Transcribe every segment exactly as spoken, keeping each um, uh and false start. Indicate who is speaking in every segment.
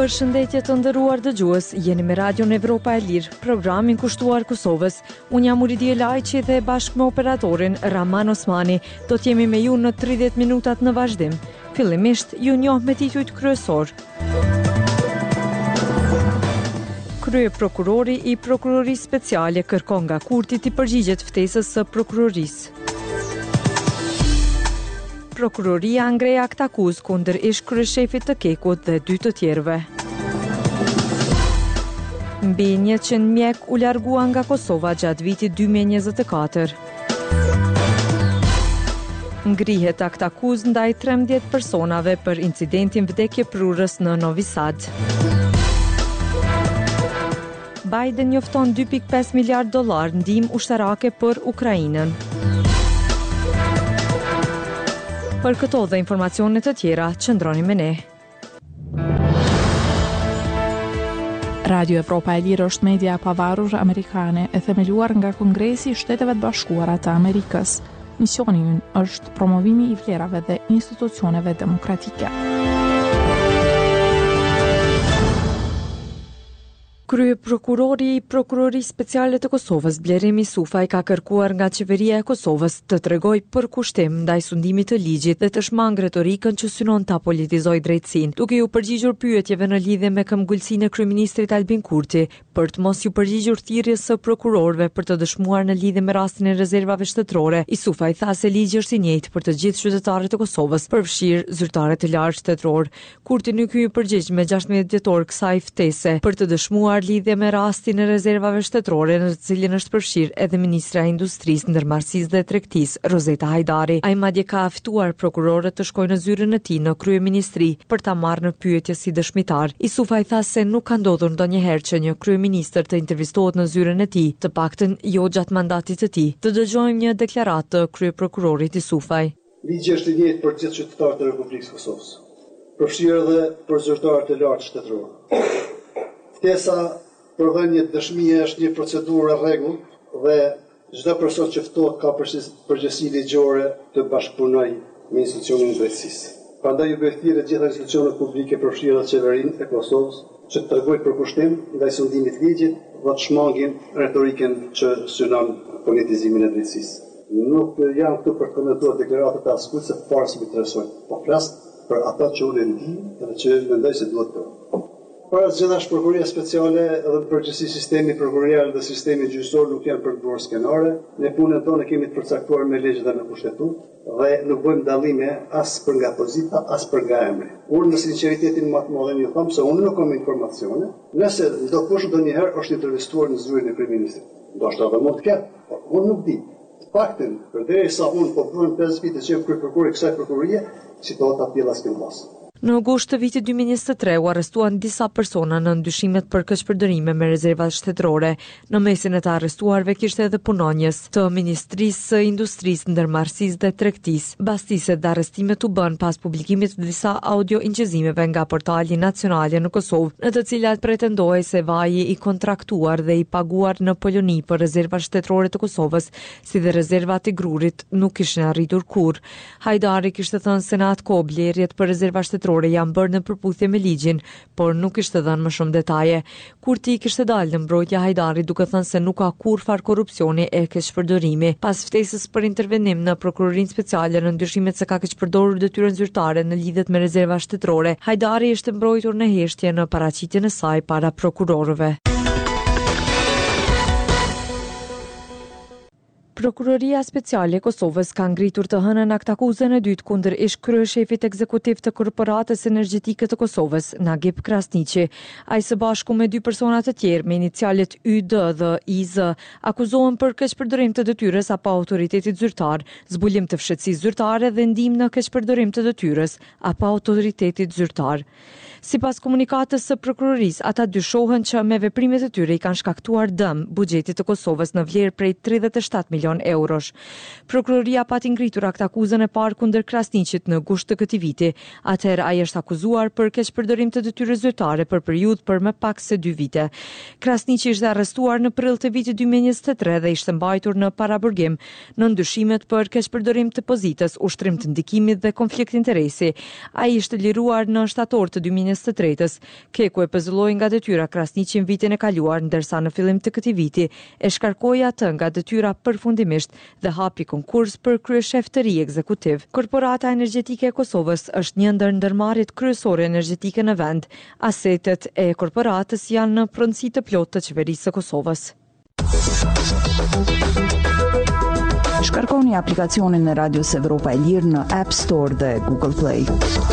Speaker 1: Përshëndetje të nderuar dëgjues, jeni me Radion Evropa e Lirë, programin kushtuar Kosovës. Unë jam Uridia Lajçi dhe bashkë me operatorin Raman Osmani do të jemi me ju në tridhjetë minutat në vazhdim. Fillimisht ju njoh me titujt kryesor. Krye prokurori i prokurorisë speciale kërkon nga Kurti të përgjigjet ftesës së prokurorisë. Prokuroria ngrej akt akuzë kundër ish kryeshefit të Kekut dhe dy të tjerëve. Mbi njëqind mjek u largua nga Kosova gjatë vitit dy mijë e njëzet e katër. Ngrihet akt akuzë ndaj trembëdhjetë personave për incidentin vdekje prurës në Novi Sad. Biden njofton dy pikë pesë miliard dollar ndihmë ushtarake për Ukrainën. Për këto dhe informacionet të tjera, qëndroni me ne.
Speaker 2: Radio Evropa e Lirë është media pavarur amerikane e themeluar nga Kongresi i Shteteve të Bashkuara të Amerikës. Misioni i ynë është promovimi i vlerave dhe institucioneve demokratike.
Speaker 1: Krye prokurori i prokurorisë speciale të Kosovës, Blerimi Sufaj, ka kërkuar nga qeveria e Kosovës të tregojë për kushtim ndaj sundimit të ligjit dhe të shmangë retorikën që synon ta politizojë drejtësinë, duke u përgjigjur pyetjeve në lidhje me këmbgulsinë e kryeministrit Albin Kurti për të mos ju përgjigjur thirrjes së prokurorëve për të dëshmuar në lidhje me rastin e rezervave shtetërore. I Sufaj tha se ligji është i njëjtë për të gjithë qytetarët e Kosovës, përfshirë zyrtarët e lartë shtetëror. Kurti nuk u përgjigj me gjashtëdhjetë dhjetor kësaj ftese për të dëshmuar lidhje me rastin e rezervave shtetërore në të cilin është përfshirë edhe ministra e Industrisë, Ndërmarrësisë dhe Tregtisë, Rozeta Hajdari. Ai madje ka ftuar prokurorët të shkojnë në zyrën e tij në kryeministri për ta marrë në pyetje si dëshmitar. I Sufaj tha se nuk ka ndodhur ndonjëherë që një kryeministër të intervistohet në zyrën e tij, të paktën jo gjatë mandatit të tij. Të dëgjojmë një deklaratë të kryeprokurorit I Sufaj.
Speaker 3: Ligji është i njëjtë për gjithë qytetarët e Republikës së Kosovës, përfshirë edhe për zyrtarët e lartë shtetëror. Ftesa për dhënie dëshmie është një procedurë e rregullt dhe çdo person që ftohet ka përgjegjësi ligjore të bashkëpunojë me institucionin e drejtësisë. Prandaj ju bëj thirrje gjitha institucionet publike përfshirë edhe qeverinë e Kosovës që të tregojnë për kushtim ndaj sundimit të ligjit dhe të shmangin retorikën që synon politizimin e drejtësisë. Nuk jam këtu për të komentuar deklaratat e askujt se fare s'më interesojnë, po flas për ata që unë ndi dhe që mendoj se duhet të. Para gjithashtu prokuroria speciale dhe përgjithësi sistemi prokurorial dhe sistemi gjyqësor nuk janë për të bërë skenare. Ne punën tonë kemi të përcaktuar me ligj dhe me kushtetutë dhe nuk bëjmë dallime as për nga pozita, as për nga emri. Unë në sinqeritetin më të madh ju them se unë nuk kam informacione. Nëse ndokush ndonjëherë është intervistuar në zyrën e kryeministrit, ndoshta edhe mund të ketë, por unë nuk di. Faktin, përderisa unë po bëhem pesë vite që jam kryeprokuror i kësaj prokurorie, situata pjella s'kem pas.
Speaker 1: Në august të vitit dy mijë e njëzet e tre u arrestuan disa persona në ndyshimet për keqpërdorime me rezerva shtetërore. Në mesin e të arrestuarve kishte edhe punonjës të Ministrisë së Industrisë, Ndërmarrësisë dhe Tregtisë. Bastiset dhe arrestimet u bën pas publikimit të disa audio inqëzimeve nga portali nacionale në Kosovë, në të cilat pretendohej se vaji i kontraktuar dhe i paguar në Poloni për rezerva shtetërore të Kosovës, si dhe rezervat i Grurit, nuk kishin arritur kurrë. Hajdari kishte thënë se në atë kohë blerjet për rezerva shtetërore janë bërë në përputhje me ligjin, por nuk kishte dhënë më shumë detaje. Kurti kishte dalë në mbrojtje Hajdari duke thënë se nuk ka kurrë far korrupsioni e keqpërdorimi. Pas ftesës për intervenim në prokurorinë speciale në ndyshimet se ka keqpërdorur detyrën zyrtare në lidhje me rezerva shtetërore, Hajdari ishte mbrojtur në heshtje në paraqitjen e saj para prokurorëve. Prokuroria Speciale e Kosovës ka ngritur të hënën akt akuzën e dytë kundër ish kryeshefit ekzekutiv të Korporatës Energjetike të Kosovës, Nagip Krasniqi. Ai së bashku me dy persona të tjerë me inicialet Y D dhe I Z akuzohen për keqpërdorim të detyrës apo autoritetit zyrtar, zbulim të fshehtësisë zyrtare dhe ndihmë në keqpërdorim të detyrës apo autoritetit zyrtar. Sipas komunikatës së prokurorisë, ata dyshohen që me veprimet e tyre i kanë shkaktuar dëm buxhetit të Kosovës në vlerë prej tridhjetë e shtatë milion milion eurosh. Prokuroria pati ngritur akt akuzën e parë kundër Krasniqit në gusht të këtij viti. Atëherë ai është akuzuar për keqpërdorim të detyrës zyrtare për periudhë për më pak se dy vite. Krasniqi ishte arrestuar në prill të vitit dy mijë e njëzet e tre dhe ishte mbajtur në paraburgim në ndyshimet për keqpërdorim të pozitës, ushtrim të ndikimit dhe konflikt interesi. Ai ishte liruar në shtator të dy mijë e njëzet e tre-s. Keku e pezëlloi nga detyra Krasniqin vitin e kaluar, ndërsa në fillim të këtij viti e shkarkoi atë nga detyra përfundimisht dhe hapi konkurs për kryeshef të ri ekzekutiv. Korporata Energjetike e Kosovës është një ndër ndërmarrjet kryesore energjetike në vend. Asetet e korporatës janë në pronësi të plotë të qeverisë së Kosovës.
Speaker 4: Shkarkoni aplikacionin e Radios Evropa e Lirë në App Store dhe Google Play.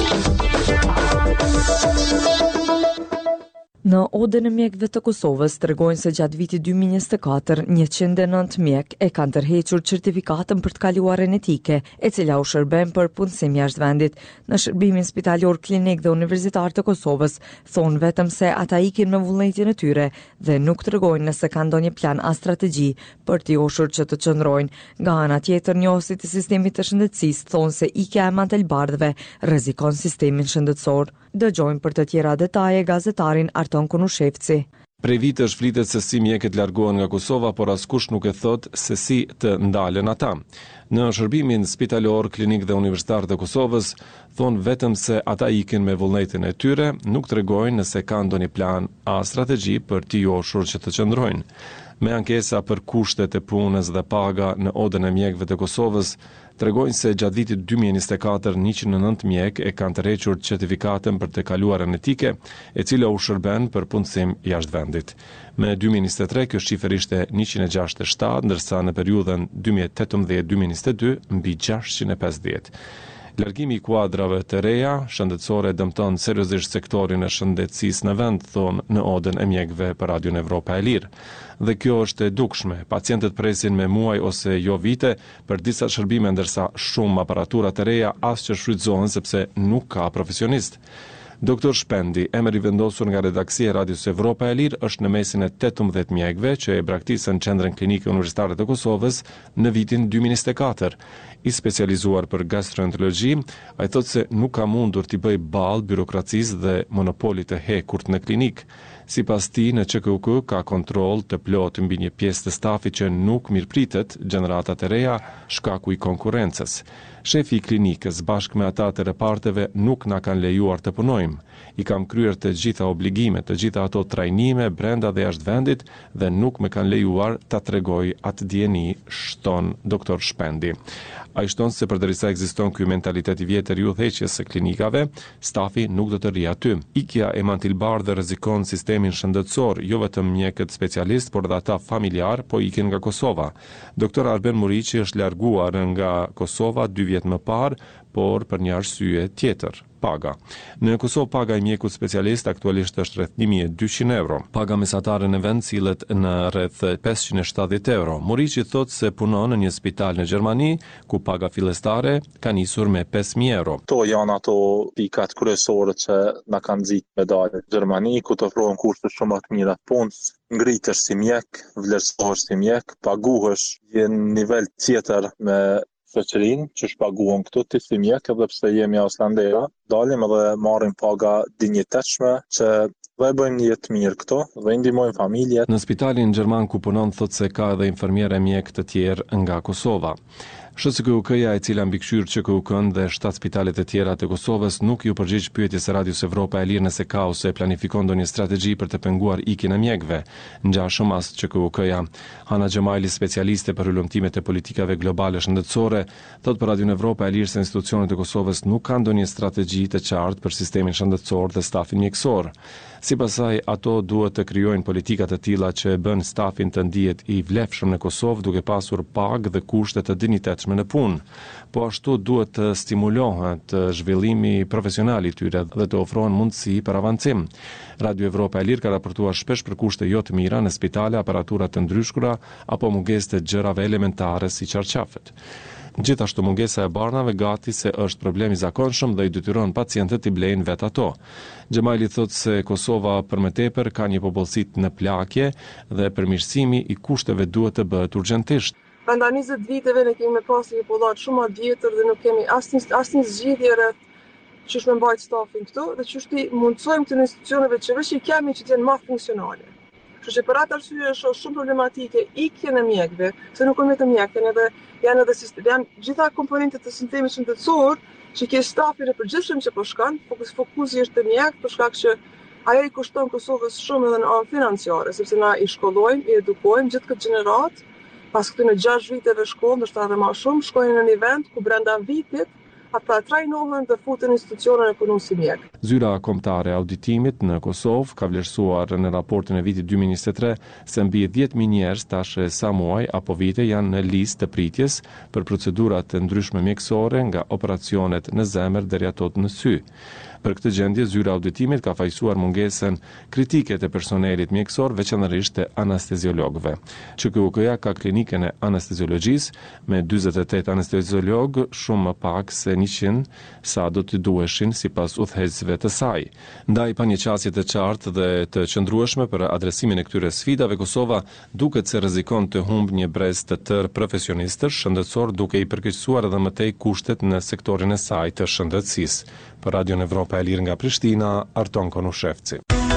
Speaker 1: Në Odën e mjekëve të Kosovës tregojnë se gjatë vitit dy mijë e njëzet e katër, njëqind e nëntë mjek e kanë tërhequr certifikatën për të kaluar etike, e cila u shërben për punësim jashtë vendit. Në shërbimin spitalor klinik dhe universitar të Kosovës thonë vetëm se ata ikin me vullnetin e tyre dhe nuk tregojnë nëse kanë ndonjë plan as strategji për t'i joshur që të qëndrojnë. Nga ana tjetër, njohësit e sistemit të shëndetësisë thonë se ikja e mantelbardhëve rrezikon sistemin shëndetësor. Dëgjojmë për të tjera detaje gazetarin Arton Kunushevci.
Speaker 5: Prej vitësh flitet se si mjekët largohen nga Kosova, por askush nuk e thot se si të ndalen ata. Në shërbimin spitalor, klinik dhe universitar të Kosovës thonë vetëm se ata ikin me vullnetin e tyre, nuk tregojnë nëse kanë ndonjë plan a strategji për t'i joshur që të qëndrojnë. Me ankesa për kushtet e punës dhe paga në Odën e mjekëve të Kosovës, tregojnë se gjatë vitit dy mijë e njëzet e katër njëqind e nëntë mjek e kanë tërhequr certifikatën për të kaluarën etike, e cila u shërben për punësim jashtë vendit. Me dy mijë e njëzet e tre kjo shifër ishte njëqind e gjashtëdhjetë e shtatë, ndërsa në periudhën dy mijë e tetëmbëdhjetë dy mijë e njëzet e dy mbi gjashtëqind e pesëdhjetë. Largimi i kuadrave të reja shëndetësore dëmton seriozisht sektorin e shëndetësisë në vend, thonë në Odën e mjekëve për Radion Evropa e Lirë. Dhe kjo është e dukshme. Pacientët presin me muaj ose jo vite për disa shërbime, ndërsa shumë aparatura të reja as që shfrytëzohen sepse nuk ka profesionist. Doktor Shpendi, emër i vendosur nga redaksia e Radios Evropa e Lirë, është në mesin e tetëmbëdhjetë mjekëve që e braktisën Qendrën Klinike Universitare të Kosovës në vitin dy mijë e njëzet e katër. I specializuar për gastroenterologji, ai thotë se nuk ka mundur t'i bëj ballë birokracisë dhe monopolit të hekurt në klinik. Sipas tij, në Q K U K ka kontroll të plotë mbi një pjesë të stafit që nuk mirëpritet gjeneratat e reja shkaku i konkurrencës. Shefi i klinikës bashkë me ata të reparteve nuk na kanë lejuar të punojmë. I kam kryer të gjitha obligimet, të gjitha ato trajnime brenda dhe jashtë vendit dhe nuk më kanë lejuar ta tregoj atë dieni, shton doktor Shpendi. Ai shton se përderisa ekziston ky mentalitet i vjetër i udhëheqjes së klinikave, stafi nuk do të rrijë aty. Ikja e mantilbardhë rrezikon sistemin shëndetësor, jo vetëm mjekët specialist, por edhe ata familjar, po ikin nga Kosova. Doktor Arben Muriqi është larguar nga Kosova dy vjet më parë, por për një arsye tjetër, paga. Në Kosovë paga i mjekut specialist aktualisht është rreth një mijë e dyqind euro. Paga mesatare në vend sillet në rreth pesëqind e shtatëdhjetë euro. Muriqi thotë se punon në një spital në Gjermani, ku paga fillestare ka nisur me pesë mijë euro.
Speaker 6: To janë ato pikat kryesore që na kanë nxitur me dalë në Gjermani, ku të ofrohen kurse shumë të mira punës, ngritesh si mjek, vlerësohesh si mjek, paguhesh në nivel tjetër me shoqërinë që shpaguon këtu ti si mjek, edhe pse jemi auslandera, dalim edhe marrim paga dinjitetshme që dhe bëjmë një jetë mirë këto dhe ndihmojmë familjet.
Speaker 5: Në spitalin gjerman ku punon thotë se ka edhe infermiere mjek të tjerë nga Kosova. Sh S K U K-ja, e cila mbikëqyr Q K U K-n dhe shtatë spitalet e tjera të Kosovës, nuk ju përgjigj pyetjes së Radios Evropa e Lirë nëse ka ose planifikon ndonjë strategji për të penguar ikjen e mjekëve. Ngjashëm as Q K U K-ja. Hana Xhemali, specialiste për ulëmtimet e politikave globale shëndetësore, thotë për Radion Evropa e Lirë se institucionet e Kosovës nuk kanë ndonjë strategji të qartë për sistemin shëndetësor dhe stafin mjekësor. Sipas saj, ato duhet të krijojnë politika të tilla që e bën stafin të ndihet i vlefshëm në Kosovë, duke pasur pagë dhe kushte të dinjitetshme në punë. Po ashtu duhet të stimulohet zhvillimi profesional i tyre dhe të ofrohen mundësi për avancim. Radio Evropa e Lirë ka raportuar shpesh për kushte jo të mira në spitale, aparatura të ndryshkura apo mungesë të gjërave elementare si qarqafet. Gjithashtu mungesa e barnave gati se është problem i zakonshëm dhe i detyron pacientët i blejnë vet ato. Xhemali thotë se Kosova për më tepër ka një popullsi në plagje dhe përmirësimi i kushteve duhet të bëhet urgjentisht.
Speaker 7: Prandaj njëzet viteve ne kemi pas një pollat shumë ma vjetër dhe nuk kemi asnjë asnjë zgjidhje rreth çish me mbajt stafin këtu dhe çish ti mundsojmë të institucioneve që veç i kemi që të jenë më funksionale. Kështu që për atë arsye është shumë problematike ikjen e mjekëve, se nuk kanë vetëm mjekë, janë edhe janë edhe sistem, janë gjitha komponentët e sistemit shëndetësor që ke stafin e përgjithshëm që po shkon, fokus fokusi është te mjekët për shkak që ajo i kushton Kosovës shumë edhe në anë financiare, sepse na i shkollojmë, i edukojmë gjithë këtë gjenerat. Pas këtyre gjashtë viteve shkollë, ndoshta edhe më shumë, shkojnë në një vend ku brenda vitit ata trajnohen dhe futen institucionin e punës si mjek.
Speaker 5: Zyra kombëtare e auditimit në Kosovë ka vlerësuar në raportin e vitit dy mijë e njëzet e tre se mbi dhjetë mijë njerëz tash sa muaj apo vite janë në listë të pritjes për procedurat të ndryshme mjekësore nga operacionet në zemër deri ato në sy. Për këtë gjendje, zyra auditimit ka fajsuar mungesën kritike të personelit mjekësor, veçanërisht të anesteziologëve. Q K U K-ja ka klinikën e anesteziologjisë me dyzet e tetë anesteziologë, shumë më pak se njëqind sa do të duheshin sipas udhëheqësve të saj. Ndaj pa një qasje të qartë dhe të qëndrueshme për adresimin e këtyre sfidave, Kosova duket se rrezikon të humbë një brez të tërë profesionistësh shëndetësor, duke i përkeqësuar edhe më tej kushtet në sektorin e saj të shëndetësisë. Për Radio Evropa e Lirë nga Prishtina, Arton Konushevci.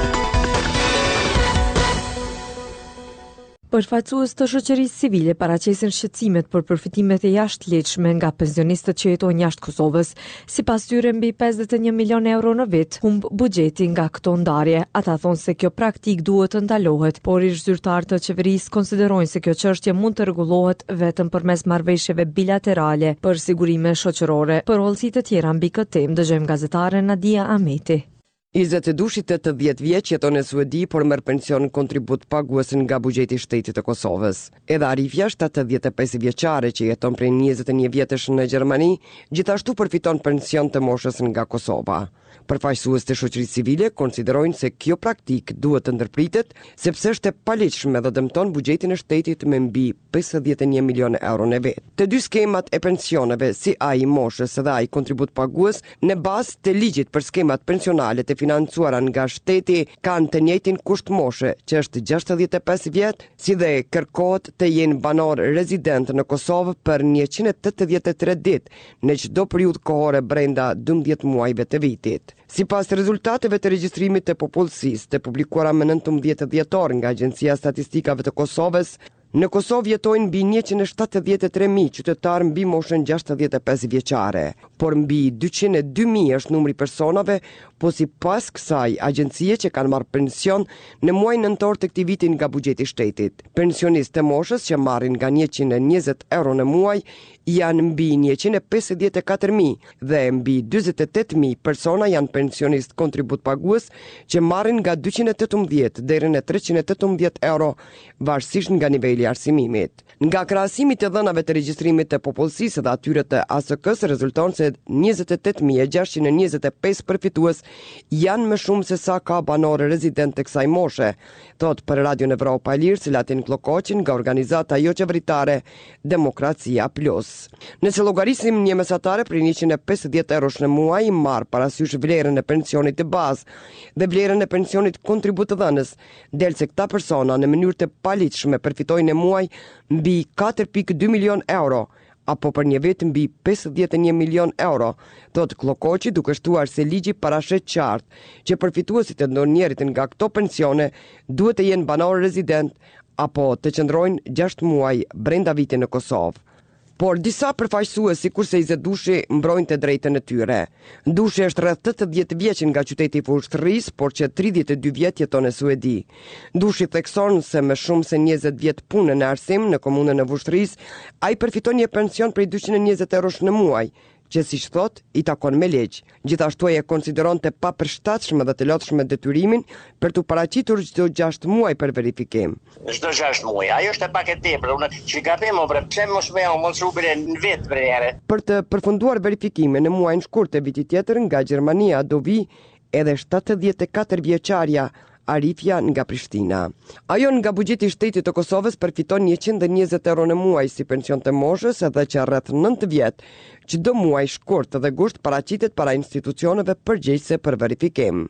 Speaker 1: Përfaqësues të shoqërisë civile paraqesin shqetësimet për përfitimet e jashtëligjshme nga pensionistët që jetojnë jashtë Kosovës. Sipas tyre, mbi pesëdhjetë e një milion euro në vit humb buxheti nga këto ndarje. Ata thonë se kjo praktik duhet të ndalohet, por ish zyrtarë të qeverisë konsiderojnë se kjo çështje mund të rregullohet vetëm përmes marrëveshjeve bilaterale për sigurime shoqërore. Për hollësi të tjera mbi këtë temë dëgjojmë gazetaren Nadia Ahmeti.
Speaker 8: njëzet e dushit të dhjetë vjeç jeton në Suedi, por merr pension kontribut pagues nga buxheti i shtetit të Kosovës. Edhe Arifja, shtatëdhjetë e pesë vjeçare që jeton prej njëzet e një vjetësh në Gjermani, gjithashtu përfiton pension të moshës nga Kosova. Përfaqësues të shoqërisë civile konsiderojnë se kjo praktik duhet të ndërpritet, sepse është e paligjshme dhe dëmton buxhetin e shtetit me mbi pesëdhjetë e një milion euro në vit. Të dy skemat e pensioneve, si ai i moshës dhe ai kontribut pagues, në bazë të ligjit për skemat pensionale të financuara nga shteti, kanë të njëjtin kusht moshe, që është gjashtëdhjetë e pesë vjet, si dhe kërkohet të jenë banor rezident në Kosovë për njëqind e tetëdhjetë e tre ditë në çdo periudhë kohore brenda dymbëdhjetë muajve të vitit. Sipas rezultateve të regjistrimit të popullsisë të publikuara më nëntëmbëdhjetë dhjetor nga Agjencia e Statistikave të Kosovës, në Kosovë jetojnë mbi njëqind e shtatëdhjetë e tre mijë qytetarë mbi moshën gjashtëdhjetë e pesë vjeçare, por mbi dyqind e dy mijë është numri personave, po sipas kësaj agjencie që kanë marrë pension në muajin nëntor të këtij viti nga buxheti i shtetit. Pensionistë të moshës që marrin nga njëqind e njëzet euro në muaj janë mbi njëqind e pesëdhjetë e katër mijë dhe mbi dyzet e tetë mijë persona janë pensionistë kontribut pagues që marrin nga dyqind e tetëmbëdhjetë deri në treqind e tetëmbëdhjetë euro varësisht nga niveli i arsimimit. Nga krahasimi të dhënave të regjistrimit të popullsisë dhe atyre të A S K-s rezulton se njëzet e tetë mijë e gjashtëqind e njëzet e pesë përfitues janë më shumë se sa ka banorë rezident të kësaj moshe, thot për Radio Evropa e Lirë Selatin Klokoqin nga organizata jo qeveritare Demokracia Plus. Nëse llogarisim një mesatare për njëqind e pesëdhjetë eurosh në muaj, marr parasysh vlerën e pensionit të bazë dhe vlerën e pensionit kontributëdhënës, del se këta persona në mënyrë të paligjshme përfitojnë në muaj mbi katër pikë dy milion euro, apo për një vit mbi pesëdhjetë e një milion euro, thot Klokoqi, duke shtuar se ligji parashet qartë që përfituesit e ndonjërit nga këto pensione duhet të jenë banor rezident apo të qëndrojnë gjashtë muaj brenda vitit në Kosovë. Por disa përfaqësues sikurse Izet Dushi mbrojnë të drejtën e tyre. Dushi është rreth tetëdhjetë vjeç nga qyteti i Vushtrrisë, por që tridhjetë e dy vjet jeton në Suedi. Dushi thekson se me shumë se njëzet vjet pune në arsim në komunën e Vushtrrisë, ai përfiton një pension prej dyqind e njëzet eurosh në muaj, që siç thot i takon me ligj. Gjithashtu ai e konsideron të papërshtatshme dhe të lodhshme detyrimin për të paraqitur çdo gjashtë muaj për verifikim.
Speaker 9: Çdo gjashtë muaj, ajo është pak e tepër, unë çikapem bre, pse mos më jam mos ubire në vit për herë.
Speaker 8: Për të përfunduar verifikimin në muajin shkurt të vitit tjetër nga Gjermania do vi edhe shtatëdhjetë e katër vjeçaria Arifja nga Prishtina. Ajo nga buxheti i shtetit të Kosovës përfiton njëqind e njëzet euro në muaj si pension të moshës, edhe që rreth nëntë vjet, çdo muaj shkurt dhe gusht paraqitet para institucioneve përgjegjëse për verifikim.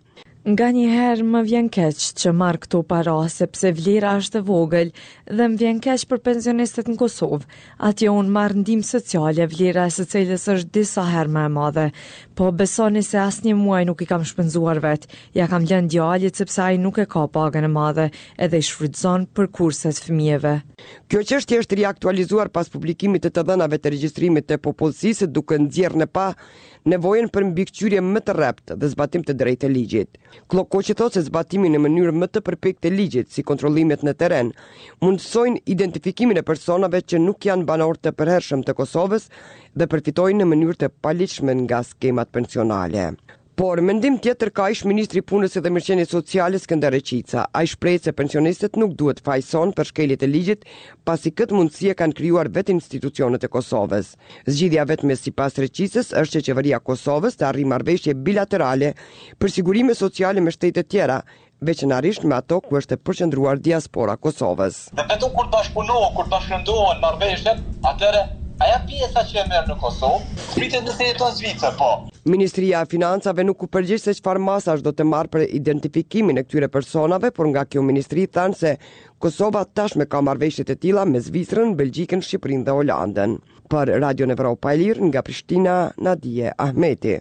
Speaker 1: Nga një herë më vjen keq që marr këto para sepse vlera është e vogël dhe më vjen keq për pensionistët në Kosovë. Atje unë marr ndihmë sociale, vlera e së cilës është disa herë më e madhe. Po besoni se asnjë muaj nuk i kam shpenzuar vet. Ja kam lënë djalit sepse ai nuk e ka pagën e madhe edhe i shfrytëzon për kurset fëmijëve.
Speaker 8: Kjo çështje është riaktualizuar pas publikimit të të dhënave të regjistrimit të popullsisë, duke nxjerrë në pa nevojën për mbikëqyrje më të rreptë dhe zbatim të drejtë të ligjit. Klokoqi thotë se zbatimi në mënyrë më të përpjektë të ligjit, si kontrollimet në terren, mundsojnë identifikimin e personave që nuk janë banorë të përhershëm të Kosovës dhe përfitojnë në mënyrë të paligjshme nga skemat pensionale. Por mendim tjetër ka ish ministri i Punës dhe Mirëqenies Sociale Skënder Reqica. Ai shpreh se pensionistët nuk duhet fajson për shkeljet e ligjit, pasi këtë mundësi e kanë krijuar vetë institucionet e Kosovës. Zgjidhja vetme sipas Reqicës është që qeveria e Kosovës të arrijë marrëveshje bilaterale për sigurime sociale me shtete tjera, veçanërisht me ato ku është e përqendruar diaspora Kosovës.
Speaker 10: Dhe vetëm kur bashkëpunohen, kur bashkëndohen marrëveshjet, atëre aja pjesa që e merr në Kosovë, pritet nëse jeton në Zvicër, po.
Speaker 8: Ministria e Financave nuk u përgjigj se çfarë masash do të marrë për identifikimin e këtyre personave, por nga kjo ministri thanë se Kosova tashmë ka marrëveshje të tilla me Zvicrën, Belgjikën, Shqipërinë dhe Holandën. Për Radio Evropa e Lirë nga Prishtina, Nadije Ahmeti.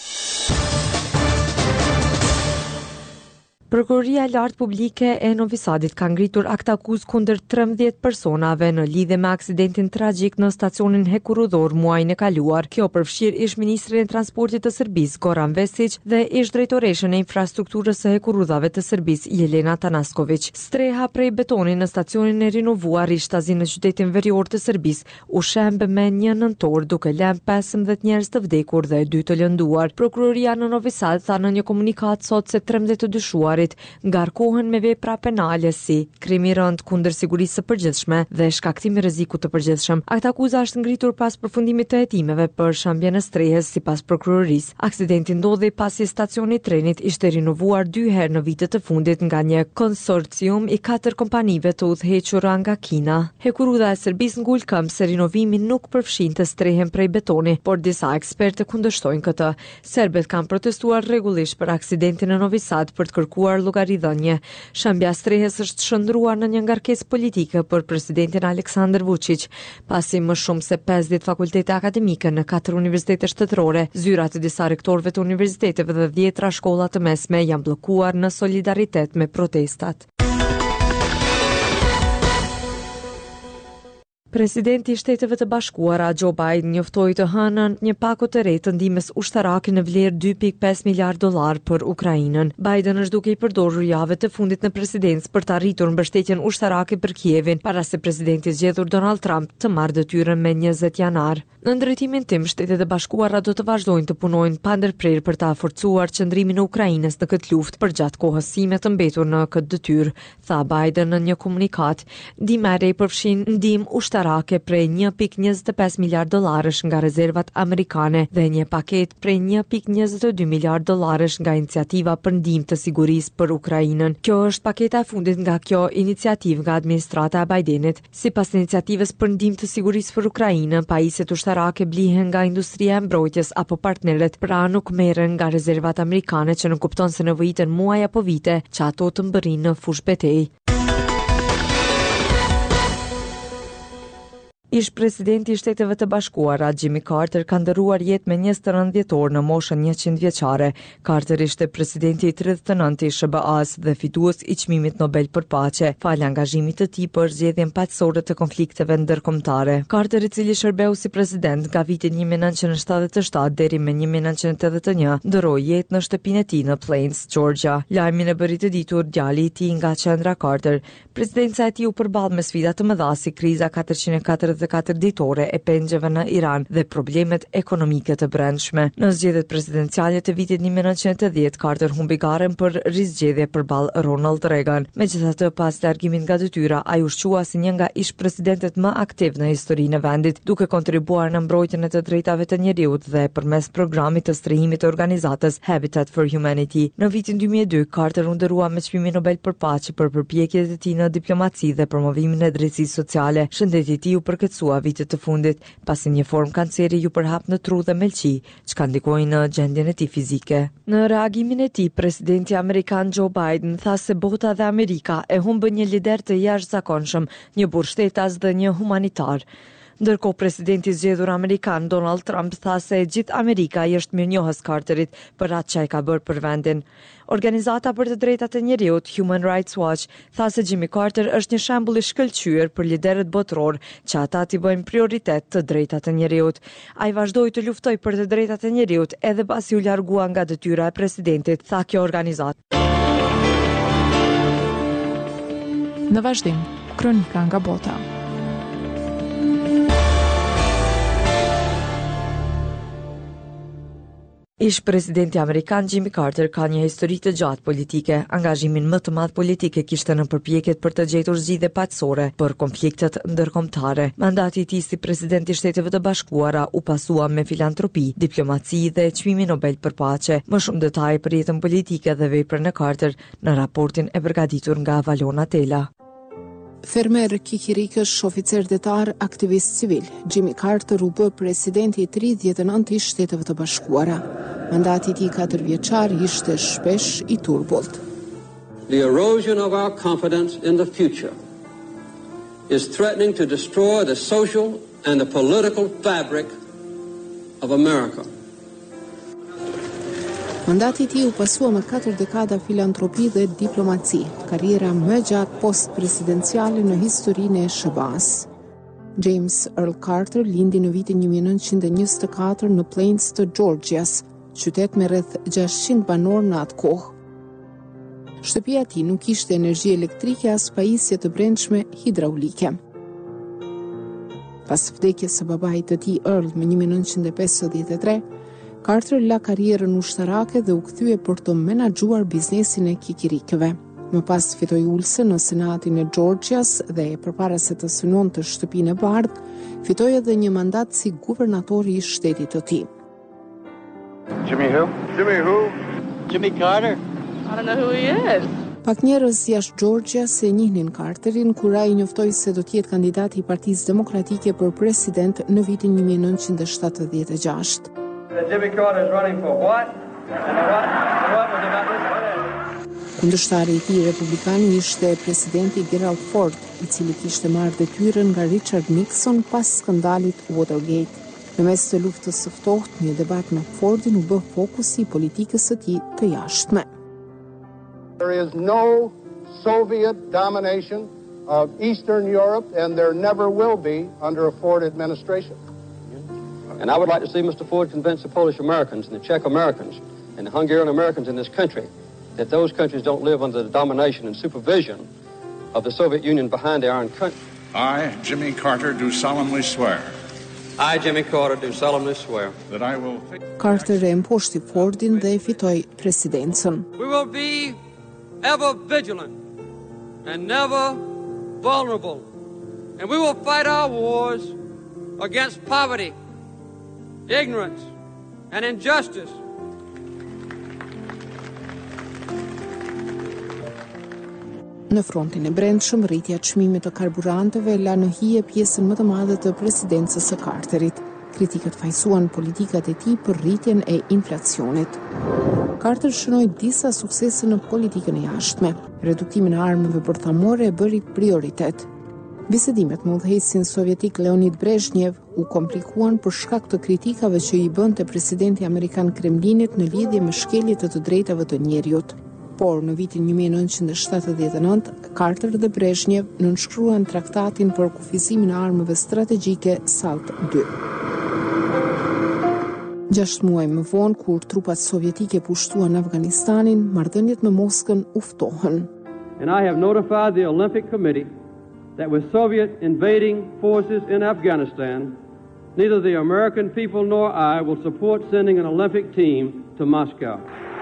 Speaker 1: Prokuroria e Lartë Publike e Novi Sadit ka ngritur akt akuzë kundër trembëdhjetë personave në lidhje me aksidentin tragjik në stacionin Hekurudhor muajin e kaluar. Kjo përfshir ish ministrin e transportit të Serbisë Goran Vesić dhe ish drejtoreshën e infrastrukturës së Hekurudhave të Serbisë Jelena Tanasković. Streha prej betoni në stacionin e rinovuar Ishtazi në qytetin verior të Serbisë u shemb me një nëntor, duke lënë pesëmbëdhjetë njerëz të vdekur dhe dy të lënduar. Prokuroria në Novi Sad tha në një komunikat sot se trembëdhjetë të dyshuar ngarkohen me vepra penale si krimi i rënd kundër sigurisë së përgjithshme dhe shkaktimi rrezikut të përgjithshëm. Akt akuza është ngritur pas përfundimit të hetimeve për shambjen e strehës sipas prokurorisë. Aksidenti ndodhi pasi stacioni i trenit ishte rinovuar dy herë në vitet të fundit nga një konsorcium i katër kompanive të udhëhequra nga Kina. Hekurudha e Serbisë ngul këmbë se rinovimi nuk përfshinte strehen prej betoni, por disa ekspertë kundërshtojnë këtë. Serbët kanë protestuar rregullisht për aksidentin në Novi Sad për të kërkuar llogaridhënie. Shambja strehes është shndruar në një ngarkesë politike për presidentin Aleksandar Vučić, pasi më shumë se pesëdhjetë fakultete akademike në katër universitete shtetërore, zyra të disa rektorëve të universiteteve dhe dhjetra shkolla të mesme janë bllokuar në solidaritet me protestat. Presidenti i Shteteve të Bashkuara Joe Biden njoftoi të hënën një paketë të re të ndihmës ushtarake në vlerë dy pikë pesë miliardë dollar për Ukrainën. Biden është duke i përdorur javët e fundit në presidencë për të arritur mbështetjen ushtarake për Kievin, para se presidenti i zgjedhur Donald Trump të marrë detyrën me njëzet janar. Në ndërtimin tim, Shtetet e Bashkuara do të vazhdojnë të punojnë pa ndërprerje për ta forcuar qëndrimin e Ukrainës në këtë luftë përgjatë kohës sime të mbetur në këtë detyrë, tha Biden në një komunikat. Ndihma e re përfshin ndihmë ushtarake prej një pikë njëzet e pesë miliardë dollarësh nga rezervat amerikane dhe një paketë prej një pikë njëzet e dy miliardë dollarësh nga iniciativa për ndihmë të sigurisë për Ukrainën. Kjo është paketa e fundit nga kjo iniciativë nga administrata e Bidenit. Sipas iniciativës për ndihmë të sigurisë për Ukrainën, pajisjet ushtarake blihen nga industria e mbrojtjes apo partnerët, pra nuk merren nga rezervat amerikane, që nuk kupton se nevojiten muaj apo vite që ato të mbërrinë në fushë betejë. Ish presidenti i Shteteve të Bashkuara Jimmy Carter ka ndëruar jetë me njëzet e nëntë dhjetor në moshën njëqind vjeçare. Carter ishte presidenti i tridhjetë e nëntë i S B A-s dhe fitues i çmimit Nobel për paqe, fal angazhimit të tij për zgjedhjen paqësore të konflikteve ndërkombëtare. Carter, i cili shërbeu si president nga viti një mijë e nëntëqind e shtatëdhjetë e shtatë deri me një mijë e nëntëqind e tetëdhjetë e një, ndëroi jetë në shtëpinë e tij në Plains, Georgia. Lajmin e bëri të ditur djali i tij nga qendra Carter. Presidenca e tij u përball me sfida të mëdha si kriza katërqind e katërdhjetë e katër ditore e pengjeve në Iran dhe problemet ekonomike të brendshme. Në zgjedhjet presidenciale të vitit një mijë e nëntëqind e tetëdhjetë, Carter humbi garen për rizgjedhje përballë Ronald Reagan. Megjithatë, pas largimit nga detyra, ai u shqua si një nga ish-presidentët më aktiv në historinë e vendit, duke kontribuar në mbrojtjen e të drejtave të njeriut dhe përmes programit të strehimit të organizatës Habitat for Humanity. Në vitin dy mijë e dy, Carter u ndërua me çmimin Nobel për paqe për përpjekjet e tij në diplomaci dhe promovimin e drejtësisë sociale. Shëndeti i tij u përkëndua shketësua vitet të fundit, pasi një formë kanceri ju përhap në tru dhe melqi, që ka ndikojnë në gjendjen e tij fizike. Në reagimin e tij, presidenti amerikan Joe Biden tha se bota dhe Amerika e humbën një lider të jashtëzakonshëm, një burr shtetas dhe një humanitar. Ndërkohë, presidenti zgjedhur amerikan Donald Trump tha se gjithë Amerika i është mirënjohës Carterit për atë që ai ka bërë për vendin. Organizata për të drejtat e njerëzit Human Rights Watch tha se Jimmy Carter është një shembull i shkëlqyer për liderët botror që ata t'i bëjnë prioritet të drejtat e njerëzit. Ai vazhdoi të luftojë për të drejtat e njerëzit edhe pasi u largua nga detyra e presidentit, tha kjo organizatë.
Speaker 2: Në vazhdim, kronika nga bota.
Speaker 1: Ish presidenti amerikan Jimmy Carter ka një histori të gjatë politike. Angazhimin më të madh politik e kishte në përpjekjet për të gjetur zgjidhje paqësore për konfliktet ndërkombëtare. Mandati i tij si president i Shteteve të Bashkuara u pasua me filantropi, diplomaci dhe çmimin Nobel për paqe. Më shumë detaje për jetën politike dhe veprën e Carter në raportin e përgatitur nga Valona Tela.
Speaker 11: Fermer kikirikësh, oficer detar, aktivist civil, Jimmy Carter u bë presidenti i tridhjetë e nëntë i Shteteve të Bashkuara. Mandati i tij katër vjeçar ishte shpesh i turbullt.
Speaker 12: The erosion of our confidence in the future is threatening to destroy the social and the political fabric of America.
Speaker 11: Mandati i tij u pasua me katër dekada filantropi dhe diplomaci, karriera më gjatë post-presidenciale në historinë e S B A-s. James Earl Carter lindi në vitin një mijë e nëntëqind e njëzet e katër në Plains të Georgias, qytet me rreth gjashtëqind banor në atë kohë. Shtëpia e tij nuk kishte energji elektrike as pajisje të brendshme hidraulike. Pas vdekjes së babait të tij Earl në një mijë e nëntëqind e pesëdhjetë e tre, Carter la karrierën ushtarake dhe u kthye për të menaxhuar biznesin e kikirikëve. Më pas fitoi ulse në Senatin e Georgias dhe përpara se të synonte shtëpinë e bardhë, fitoi edhe një mandat si guvernatori i shtetit të tij.
Speaker 13: Jimmy who? Jimmy who?
Speaker 14: Jimmy Carter. I don't know who he is.
Speaker 11: Pak njerëz jashtë Georgias e njihnin Carterin kur ai njoftoi se do të jetë kandidati i Partisë Demokratike për president në vitin një mijë e nëntëqind e shtatëdhjetë e gjashtë.
Speaker 13: Jimmy Carter is running for what? And what? And what was about this?
Speaker 11: Kundërshtari i tij republikan ishte presidenti Gerald Ford, i cili kishte marrë detyrën nga Richard Nixon pas skandalit Watergate. Në mes të luftës së ftohtë, një debat me Fordin u bë fokusi i politikës së tij të jashtme.
Speaker 15: There is no Soviet domination of Eastern Europe and there never will be under a Ford administration.
Speaker 12: And I would like to see Mister Ford convince the Polish Americans and the Czech Americans and the Hungarian Americans in this country that those countries don't live under the domination and supervision of the Soviet Union behind the Iron Curtain.
Speaker 16: I, Jimmy Carter, do solemnly swear.
Speaker 12: I, Jimmy Carter, do solemnly swear
Speaker 16: that I will.
Speaker 11: Carter e mposhti Fordin dhe e fitoi presidencën.
Speaker 12: We will be ever vigilant and never vulnerable, and we will fight our wars against poverty, ignorance, and injustice.
Speaker 11: Në frontin e brendshëm, rritja e çmimit të karburanteve la në hije pjesën më të madhe të presidencës së Carterit. Kritikët fajsuan politikat e tij për rritjen e inflacionit. Carter shënoi disa suksese në politikën e jashtme. Reduktimin e armëve bërthamore e bëri prioritet. Bisedimet me udhëheqësin sovjetik Leonid Brezhnev u komplikuan për shkak të kritikave që i bënte presidenti amerikan Kremlinit në lidhje me shkeljet e të drejtave të njerëzit. Por në vitin një mijë e nëntëqind e shtatëdhjetë e nëntë, Carter dhe Brezhnev nënshkruan traktatin për kufizimin e armëve strategjike SALT dy. Gjashtë muaj më vonë, kur trupat sovjetike pushtuan Afganistanin, marrëdhëniet me Moskën u ftohen.
Speaker 12: And I have notified the Olympic Committee that with Soviet invading forces in Afghanistan, neither the American people nor I will support sending an Olympic team to Moscow.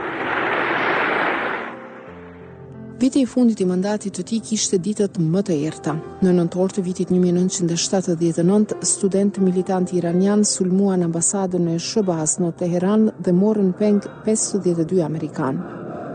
Speaker 11: Viti i fundit i mandatit të tij kishte ditët më të errta. Në nëntor të vitit një mijë e nëntëqind e shtatëdhjetë e nëntë, studentë militantë iranianë sulmuan ambasadën e S B A-s në Teheran dhe morën peng pesëdhjetë e dy amerikanë.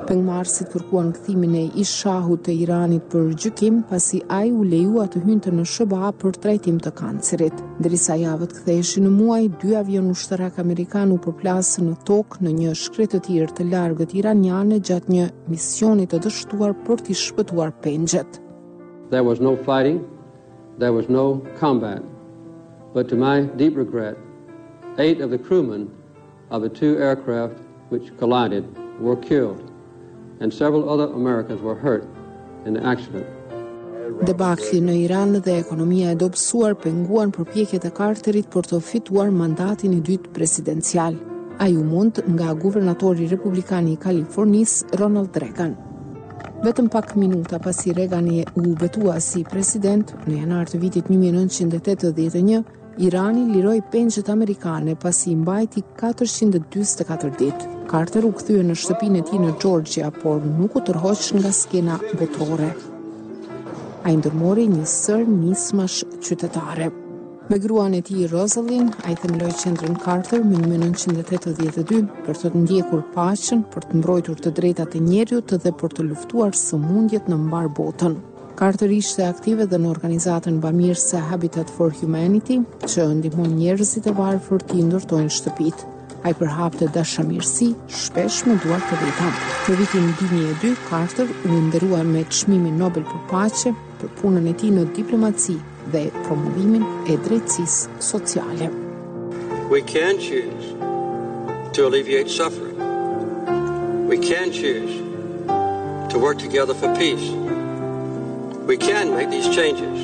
Speaker 11: Pengmarrësit kërkuan kthimin e ish shahut të Iranit për gjykim pasi ai u lejua të hynte në S B A për trajtim të kancerit. Derisa javët ktheheshin në muaj, dy avion ushtarak amerikan u përplasën në tokë në një shkretëtir të largët iraniane gjatë një misioni të dështuar për t'i shpëtuar pengjet.
Speaker 17: There was no fighting, there was no combat, but to my deep regret, eight of the crewmen of the two aircraft which collided were killed, and several other Americans were hurt in the accident.
Speaker 11: Debakli në Iran dhe ekonomia e dobësuar penguan përpjekjet e Carterit për të fituar mandatin e dytë presidencial. Ai u mund nga guvernatori republikan i Kalifornisë Ronald Reagan. Vetëm pak minuta pasi Reagani u betua si president, në janar të vitit një mijë e nëntëqind e tetëdhjetë e një, Irani liroi pengjet amerikane pasi i mbajti katërqind e dyzet e katër ditë. Carter u kthye në shtëpinë e tij në Georgia, por nuk u tërhoq nga skena botërore. Ai ndërmori një sër nismash qytetare. Me gruan e tij Rosalind, ai themeloi qendrën Carter më në një mijë e nëntëqind e tetëdhjetë e dy për të ndjekur paqen, për të mbrojtur të drejtat e njerëzit dhe për të luftuar sëmundjet në mbar botën. Carter ishte aktive dhe në organizatën bamirëse Habitat for Humanity, që ndihmon njerëzit e varfër të ndërtojnë shtëpitë. Ai përhapte dashamirësi, shpesh me duar të veta. Në vitin dy mijë e dy, Carter u nderua me çmimin Nobel për paqe për punën e tij në diplomaci dhe promovimin e drejtësisë sociale.
Speaker 18: We can choose to alleviate suffering. We can choose to work together for peace. We can make these changes.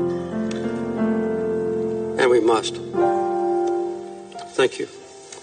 Speaker 18: And we must. Thank you.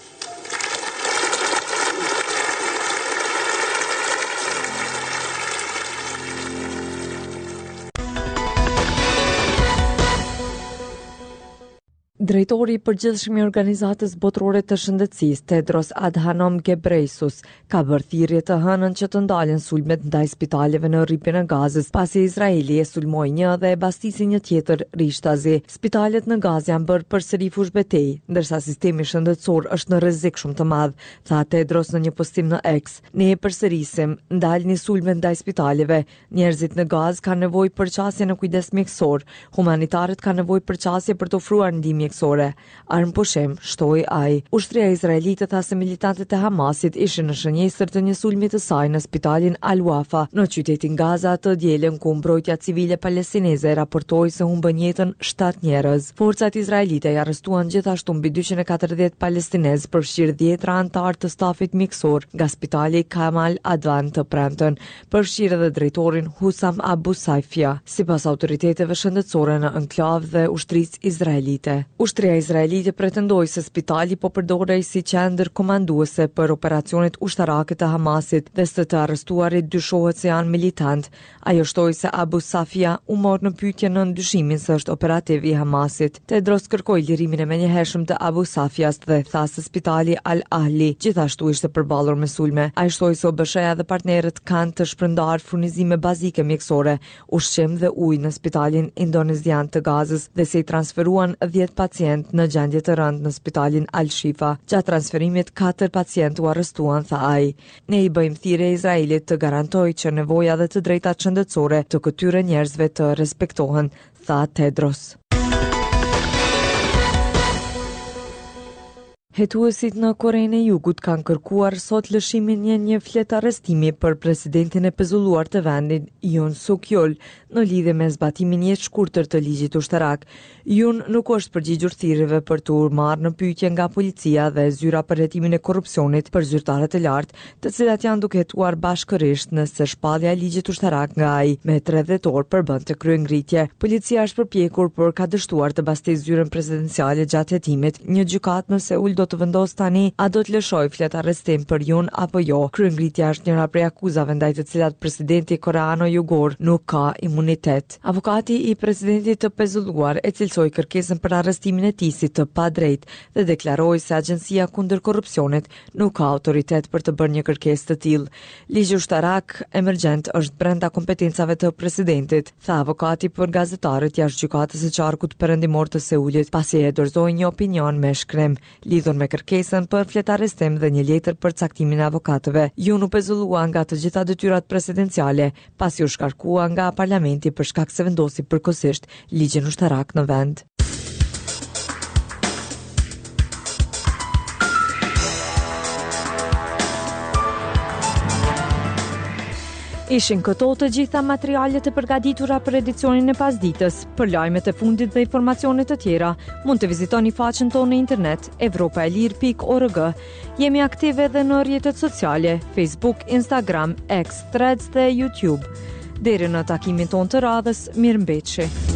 Speaker 1: Drejtori i përgjithshëm i Organizatës Botërore të Shëndetësisë, Tedros Adhanom Ghebreyesus, ka bërë thirrje të hënën që të ndalen sulmet ndaj spitaleve në rripin e Gazës, pasi Izraeli e sulmoi një dhe e bastisi një tjetër rishtazi. Spitalet në Gazë janë bërë përsëri fush betejë, ndërsa sistemi shëndetësor është në rrezik shumë të madh, tha Tedros në një postim në X. Ne e përsërisim, ndalni sulmet ndaj spitaleve. Njerëzit në Gazë kanë nevojë për qasje në kujdes mjekësor. Humanitarët kanë nevojë për qasje për të ofruar ndihmë mjekësore. Armë pushim, shtoi ai. Ushtria izraelite tha se militantët e Hamasit ishin në shënjestër të një sulmi të saj në spitalin Al-Wafa në qytetin Gaza të dielën, ku mbrojtja civile palestineze raportoi se humbën jetën shtatë njerëz. Forcat izraelite i arrestuan gjithashtu mbi dyqind e katërdhjetë palestinezë, përfshirë dhjetra anëtar të stafit mjekësor nga spitali Kamal Advan të premten, përfshirë edhe drejtorin Hussam Abu Saifia, sipas autoriteteve shëndetësore në enklavë dhe ushtrisë izraelite. Ushtria izraelite pretendoi se spitali po përdorej si qendër komanduese për operacionet ushtarake të Hamasit dhe së të arrestuarit dyshohet se janë militant. Ajo shtoi se Abu Safia u mor në pyetje në ndyshimin se është operativ i Hamasit. Tedros kërkoi lirimin e menjëhershëm të Abu Safias dhe tha se spitali Al-Ahli gjithashtu ishte përballur me sulme. Ai shtoi se O B S-ja dhe partnerët kanë të shpërndarë furnizime bazike mjekësore, ushqim dhe ujë në spitalin indonezian të Gazës dhe se i transferuan dhjetë pacient në gjendje të rëndë në spitalin Al-Shifa. Gjatë transferimit katër pacient u arrestuan, tha ai. Ne i bëjmë thirrje Izraelit të garantojë që nevoja dhe të drejtat shëndetësore të këtyre njerëzve të respektohen, tha Tedros. Hetuesit në Korenë e Jugut kanë kërkuar sot lëshimin një një flet arrestimi për presidentin e pezulluar të vendit, Yoon Suk Yeol, në lidhje me zbatimin një të shkurtër të ligjit ushtarak. Yoon nuk është përgjigjur thirrjeve për të marrë në pyetje nga policia dhe zyra për hetimin e korrupsionit për zyrtarët e lartë, të cilat janë duke hetuar bashkërisht nëse shpallja e ligjit ushtarak nga ai me tre dhjetor përbënte kryengritje. Policia është përpjekur por ka dështuar të bastejë zyrën presidenciale gjatë hetimit. Një gjykatë në Seul do të vendos tani a do të lëshoj flet arrestim për Yoon apo jo. Kryengritja është njëra prej akuzave ndaj të cilat presidenti koreano-jugor nuk ka imunitet. Avokati i presidentit të pezulluar e cilësoi kërkesën për arrestimin e tij si të padrejtë dhe deklaroi se Agjencia kundër korrupsionit nuk ka autoritet për të bërë një kërkesë të tillë. Ligji ushtarak emergjent është brenda kompetencave të presidentit, tha avokati për gazetarët jashtë gjykatës së qarkut perëndimor të Seulit, pasi e dorëzoi një opinion me shkrim lidhur lidhur me kërkesën për fletarrestim dhe një letër për caktimin e avokatëve. Ju nuk pezullua nga të gjitha detyrat presidenciale, pasi u shkarkua nga parlamenti për shkak se vendosi përkohësisht ligjin ushtarak në vend. Ishin këto të gjitha materialet e përgatitura për edicionin e pasditës. Për lajmet e fundit dhe informacionet të tjera, mund të vizitoni faqen tonë në internet evropaelir pikë org. Jemi aktive edhe në rrjetet sociale, Facebook, Instagram, X, Threads dhe YouTube. Deri në takimin tonë të radhës, mirëmbëjtje.